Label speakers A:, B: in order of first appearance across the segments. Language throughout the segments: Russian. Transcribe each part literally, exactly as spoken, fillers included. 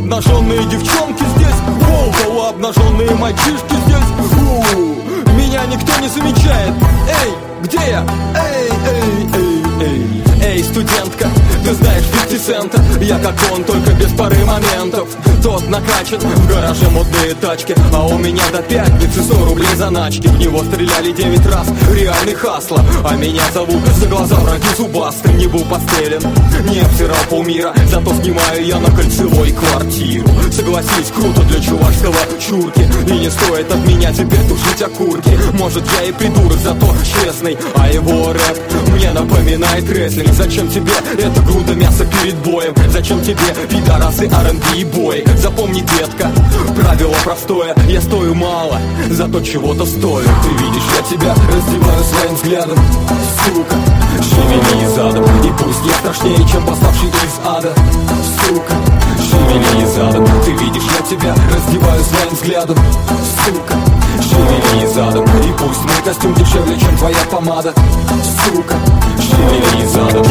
A: обнаженные девчонки здесь? Воу, полуобнаженные мальчишки здесь? У, меня никто не замечает. Эй, где я? Эй, эй, эй, эй. Эй, студентка, ты знаешь пятьдесят цента. Я как он, только без пары моментов. Тот накачан, в гараже модные тачки, а у меня до пятницы сто рублей заначки. В него стреляли девять раз, реальный хасло. А меня зовут за глаза враги зубасты. Не был подстрелен, не обсирал полмира, зато снимаю я на Кольцевой квартиру. Согласись, круто для чувашского чурки. И не стоит от меня теперь тушить окурки. Может, я и придурок, зато честный, а его рэп мне напоминает рестлинг. Зачем тебе эта груда мяса перед боем? Зачем тебе пидорасы, ар энд би и бой? Запомни, детка, правило простое: я стою мало, зато чего-то стою. Ты видишь, я тебя раздеваю своим взглядом, сука, шевели задом. И пусть я страшнее, чем восставший из ада, сука, шевели задом. Ты видишь, я тебя раздеваю своим взглядом, сука, шевели задом. И пусть мой костюм дешевле, чем твоя помада, сука, шевели задом.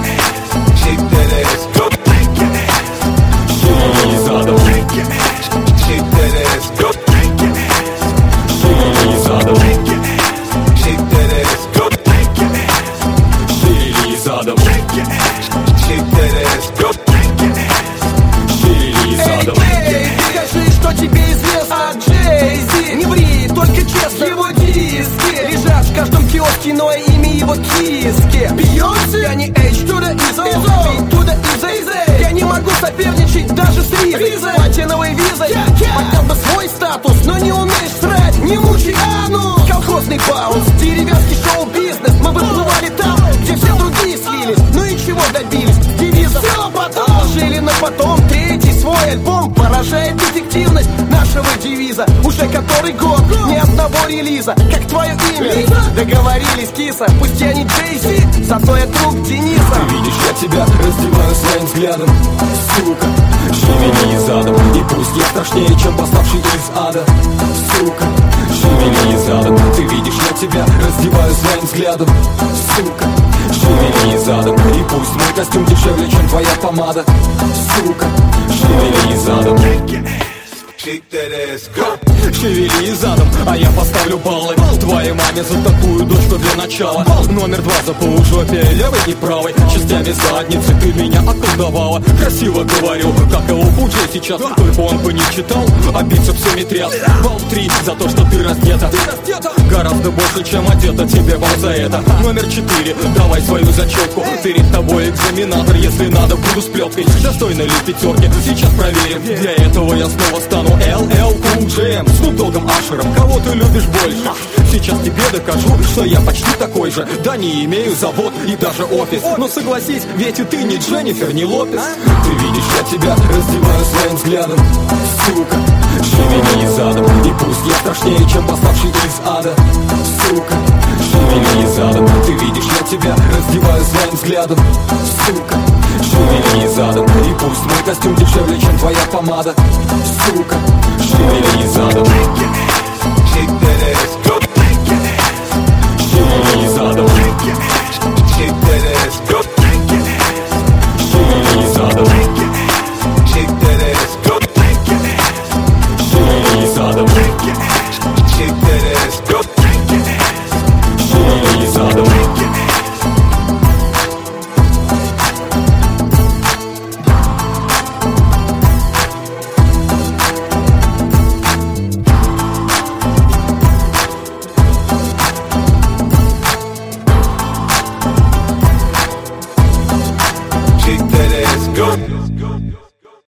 A: Shake that ass, go break your ass. Шевели задом. Break your ass. Shake that ass, go break your ass. Шевели задом. Break your ass. Shake that ass, go break your ass. Шевели задом. Break your ass. Shake that ass, go break your ass. Шевели задом.
B: Эй, эй, скажи, что тебе известно о Джей-Зи. Не ври, только честно. Его диски лежат в каждом киоске, но имя его киски. Бейонсе, я не H to the Izzo, B to the Izzy. Я не могу соперничать даже с Ризой. Платиновой визой, поднял бы свой статус, но не умеешь срать, не мучай анус. Колхозный баунс, деревенский шоу-бизнес. Мы выплывали там, где все другие слились. Ну и чего добились? Девизом все потом жили на потом. Третий свой альбом поражает эффективность нашего девиза. Уже который год, ни одного релиза. Как твое имя? Договорились, киса. Пусть я не Джей-Зи, зато я друг Дениса.
A: Ты видишь, я тебя раздеваю своим взглядом, сука, шевели задом. И пусть я страшнее, чем восставший из ада, сука, шевели задом. Ты видишь, я тебя раздеваю своим взглядом, сука, шевели задом. И пусть мой костюм дешевле, чем твоя помада, сука, шевели задом. Shake that ass, go! Шевели задом, а я поставлю баллы твоей маме за такую дочку для начала. Номер два за полужопие, левой и правой частями задницы ты меня околдовала. Красиво говорю, как его Пуджи сейчас, только он бы не читал, а бицепсами тряс. Балл три за то, что ты раздета, гораздо больше, чем одета, тебе бал за это. Номер четыре, давай свою зачетку, перед тобой экзаменатор, если надо, буду с плеткой. Достойны ли пятерки, сейчас проверим. Для этого я снова стану эл эл Cool J M, Snoop Dogg'ом, Ашером. Кого ты любишь больше? Сейчас тебе докажу, что я почти такой же. Да, не имею завод и даже офис, но согласись, ведь и ты не Дженнифер, не Лопес. Ты видишь, я тебя раздеваю своим взглядом, сука, шевели задом. И пусть я страшнее, чем восставший из ада, сука, шевели задом. Ты видишь, я тебя раздеваю своим взглядом, сука, шевели задом. И пусть мой костюм дешевле, чем твоя помада, сука, шевели задом. Shake that ass, go break your ass. Шевели задом. Shake that ass, go break your ass. Шевели задом. Shake that ass, go break your ass. Шевели задом. Shake that ass, go break your ass. Шевели задом. Shake that ass, go.